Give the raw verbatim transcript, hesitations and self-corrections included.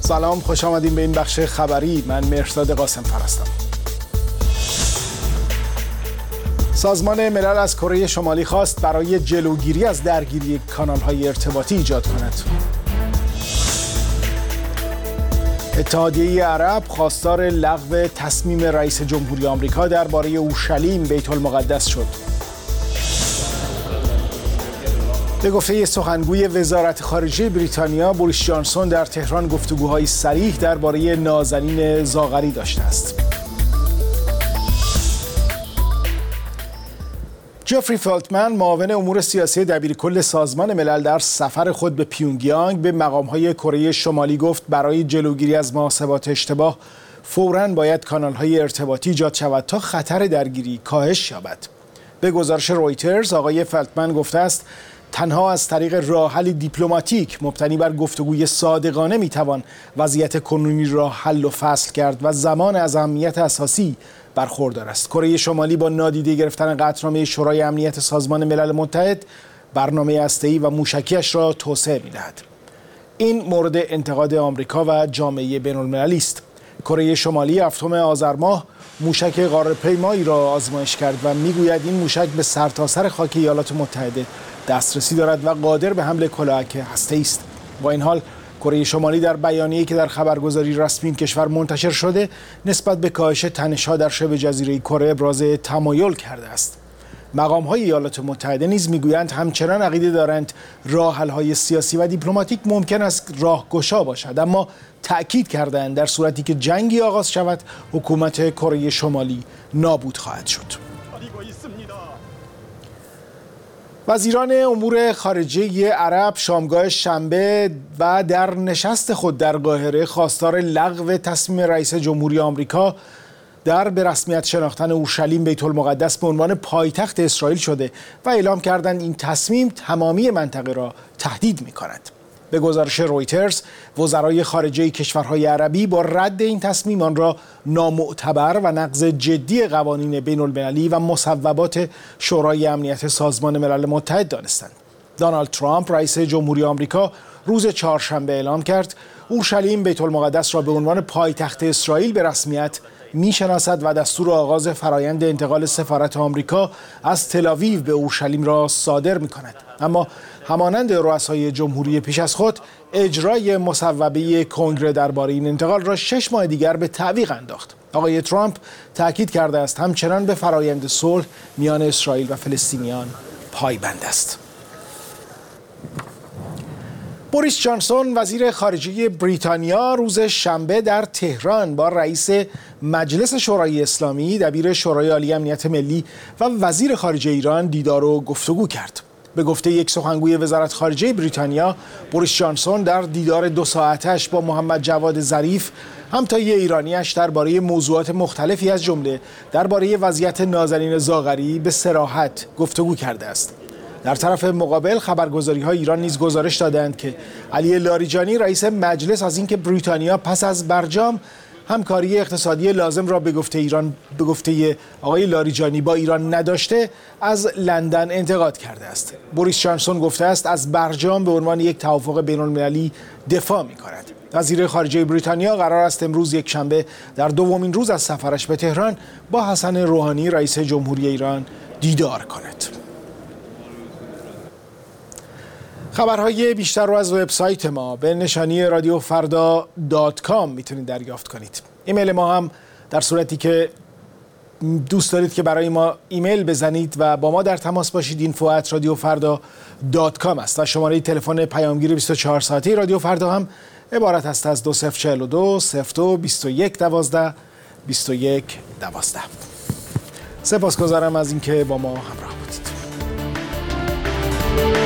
سلام، خوش آمدین به این بخش خبری. من مهرداد قاسم هستم. سازمان ملل از کره شمالی خواست برای جلوگیری از درگیری کانال‌های ارتباطی ایجاد کند. اتحادیه عرب خواستار لغو تصمیم رئیس جمهوری آمریکا درباره اورشلیم بیت المقدس شد. به گفته سخنگوی وزارت خارجه بریتانیا، بوریس جانسون در تهران گفتگوهای صریح درباره نازنین زاغری داشته است. جفری فلتمن، معاون امور سیاسی دبیرکل سازمان ملل، در سفر خود به پیونگیانگ به مقام‌های کره شمالی گفت برای جلوگیری از محاسبات اشتباه فوراً باید کانال‌های ارتباطی ایجاد شود تا خطر درگیری کاهش یابد. به گزارش رویترز، آقای فلتمن گفته است تنها از طریق راه حل دیپلماتیک مبتنی بر گفتگوی صادقانه میتوان وضعیت کنونی را حل و فصل کرد و زمان از اهمیت اساسی برخوردار است. کره شمالی با نادیده گرفتن قطعنامه شورای امنیت سازمان ملل متحد برنامه هسته‌ای و موشکیش را توسعه می‌دهد. این مورد انتقاد آمریکا و جامعه بین‌المللی است. کره شمالی هفتم آذر ماه موشک قاره‌پیمایی را آزمایش کرد و میگوید این موشک به سرتاسر خاک ایالات متحده دسترسی دارد و قادر به حمل کلاهک هسته‌ای است. با این حال کره شمالی در بیانیه‌ای که در خبرگزاری رسمی این کشور منتشر شده نسبت به کاهش تنش‌ها در شبه جزیره کره ابراز تمایل کرده است. مقام‌های ایالات متحده نیز میگویند همچنان عقیده دارند راه‌حل‌های سیاسی و دیپلماتیک ممکن است راهگشا باشد، اما تأکید کردند در صورتی که جنگی آغاز شود حکومت کره شمالی نابود خواهد شد. وزیران امور خارجه عرب شامگاه شنبه و در نشست خود در قاهره خواستار لغو تصمیم رئیس جمهوری آمریکا در به رسمیت شناختن اورشلیم بیت المقدس به عنوان پایتخت اسرائیل شده و اعلام کردند این تصمیم تمامی منطقه را تهدید می‌کند. به گزارش رویترز، وزرای خارجه کشورهای عربی با رد این تصمیم آن را نامعتبر و نقض جدی قوانین بین‌المللی و مصوبات شورای امنیت سازمان ملل متحد دانستند. دونالد ترامپ رئیس جمهوری آمریکا روز چهارشنبه اعلام کرد اورشلیم بیت المقدس را به عنوان پایتخت اسرائیل به رسمیت میشناسد و دستور آغاز فرایند انتقال سفارت آمریکا از تل‌آویو به اورشلیم را صادر می‌کند. اما همانند رؤسای جمهوری پیش از خود، اجرای مصوبه کنگره درباره این انتقال را شش ماه دیگر به تعویق انداخت. آقای ترامپ تاکید کرده است همچنان به فرایند صلح میان اسرائیل و فلسطینیان پایبند است. بوریس جانسون، وزیر خارجه بریتانیا، روز شنبه در تهران با رئیس مجلس شورای اسلامی، دبیر شورای عالی امنیت ملی و وزیر خارجه ایران دیدار و گفتگو کرد. به گفته یک سخنگوی وزارت خارجه بریتانیا، بوریس جانسون در دیدار دو ساعتش با محمد جواد ظریف، همتای ایرانیش، درباره موضوعات مختلفی از جمله درباره وضعیت نازنین زاغری به صراحت گفتگو کرده است. در طرف مقابل خبرگزاری‌های ایران نیز گزارش دادند که علی لاریجانی، رئیس مجلس، از اینکه بریتانیا پس از برجام همکاری اقتصادی لازم را به گفته ایران به گفته آقای لاریجانی با ایران نداشته، از لندن انتقاد کرده است. بوریس جانسون گفته است از برجام به عنوان یک توافق بین‌المللی دفاع می‌کند. وزیر خارجه بریتانیا قرار است امروز یکشنبه در دومین روز از سفرش به تهران با حسن روحانی، رئیس جمهوری ایران، دیدار کند. خبرهای بیشتر رو از وبسایت ما به نشانی رادیو فردا دات کام میتونید دریافت کنید. ایمیل ما هم در صورتی که دوست دارید که برای ما ایمیل بزنید و با ما در تماس باشید اینفو ات رادیو فردا دات کام است و شماره تلفن پیامگیر بیست و چهار ساعته رادیو فردا هم عبارت است از دو صفر چهار دو صفر دو بیست و یک دوازده بیست و یک دوازده. سپاسگزارم از اینکه با ما همراه بودید.